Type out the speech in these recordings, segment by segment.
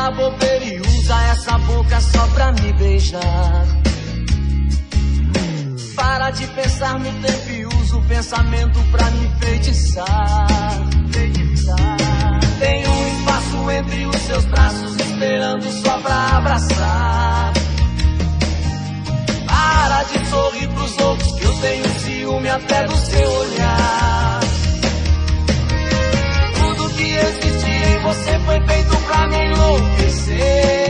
fala bobeira e usa essa boca só pra me beijar. Para de pensar no tempo e usa o pensamento pra me enfeitiçar. Tem um espaço entre os seus braços esperando só pra abraçar. Para de sorrir pros outros que eu tenho ciúme até do seu olhar. Tudo que existe em você foi feito pra me enlouquecer.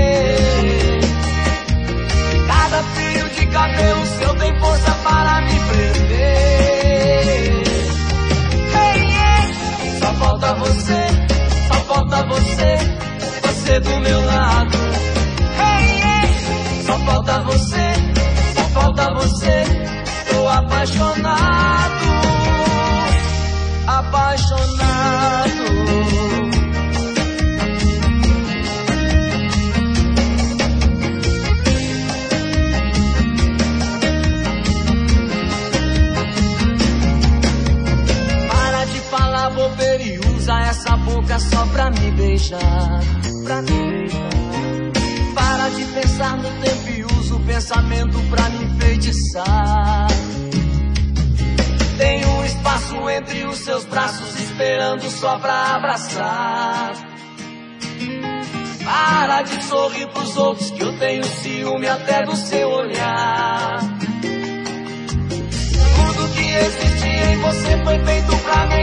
Cada fio de cabelo seu tem força para me prender. Hey, hey. Só falta você, você do meu lado. Hey, hey. Só falta você, tô apaixonado, apaixonado. Para de falar bobeira e usa essa boca só pra me beijar, Para de pensar no tempo e usa o pensamento pra me enfeitiçar. Tem um espaço entre os seus braços esperando só pra abraçar. Para de sorrir pros outros que eu tenho ciúme até do seu olhar. Tudo que existe em você foi feito pra me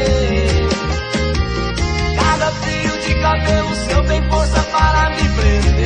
enlouquecer. Cada fio de cabelo seu tem força para me prender.